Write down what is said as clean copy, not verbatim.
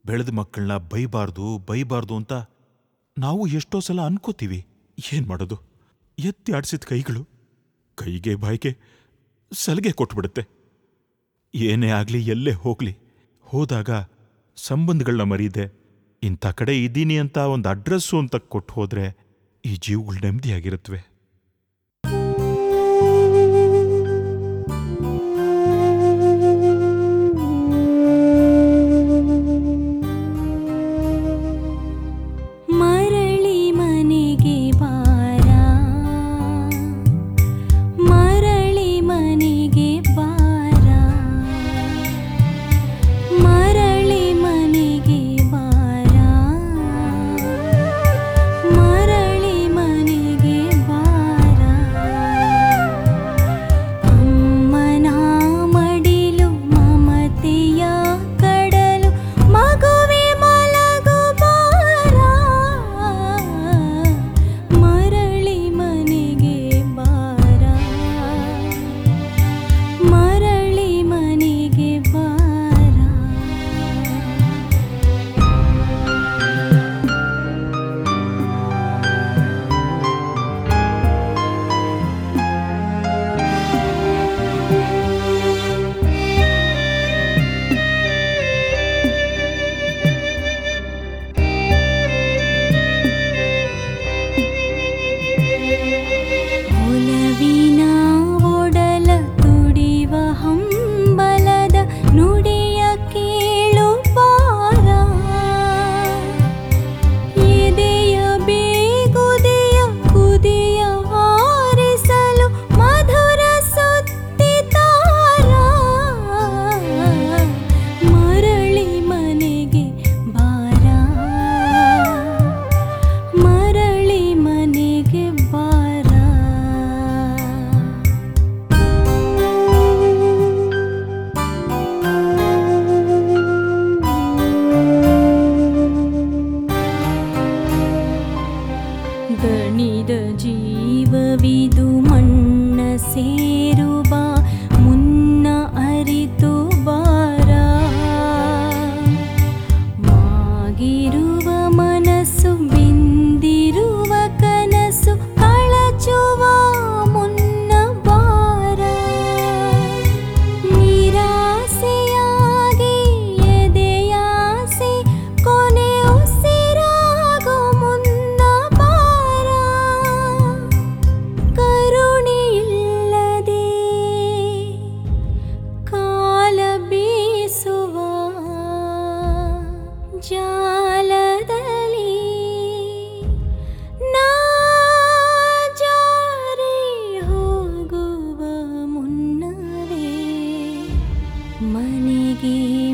ಬೆಳೆದ ಮಕ್ಕಳನ್ನ ಬೈಬಾರ್ದು ಅಂತ ನಾವು ಎಷ್ಟೋ ಸಲ ಅನ್ಕೋತೀವಿ. ಏನ್ ಮಾಡೋದು, ಎತ್ತಿ ಆಡಿಸಿದ ಕೈಗಳು ಕೈಗೆ ಬಾಯಿಗೆ ಸಲಿಗೆ ಕೊಟ್ಬಿಡುತ್ತೆ. ಏನೇ ಆಗ್ಲಿ, ಎಲ್ಲೇ ಹೋಗ್ಲಿ, ಹೋದಾಗ ಸಂಬಂಧಗಳನ್ನ ಮರೀದೆ ಇಂಥ ಕಡೆ ಇದ್ದೀನಿ ಅಂತ ಒಂದು ಅಡ್ರೆಸ್ಸು ಅಂತ ಕೊಟ್ಟು ಹೋದ್ರೆ ಈ ಜೀವಗಳು ನೆಮ್ಮದಿಯಾಗಿರುತ್ತವೆ. ದಣಿದ ಜೀವವಿದು ಮಣ್ಣ ಸೇರುವ ಮುನ್ನ ಅರಿತು ಬಾರ. ಮಾಗಿರುವ ಮನಸ್ಸು ಬೆಂದಿರುವ ಕನಸು ಕಳಚುವ ಮುನ್ನ ಬಾರ. ನಿರಾಸೆಯಾಗಿ ಎದೆಯಾಸೆ ಕೊನೆ ಉಸಿರಾಗೋ ಮುನ್ನ ಬಾರ. ಕರುಣೆಯಿಲ್ಲದೆ ಕಾಲ ಬೀಸುವ ಜಾಲದಲ್ಲಿ ನಾ ಜಾರಿ ಹೋಗುವ ಮುನ್ನವೇ ಮನೆಗೆ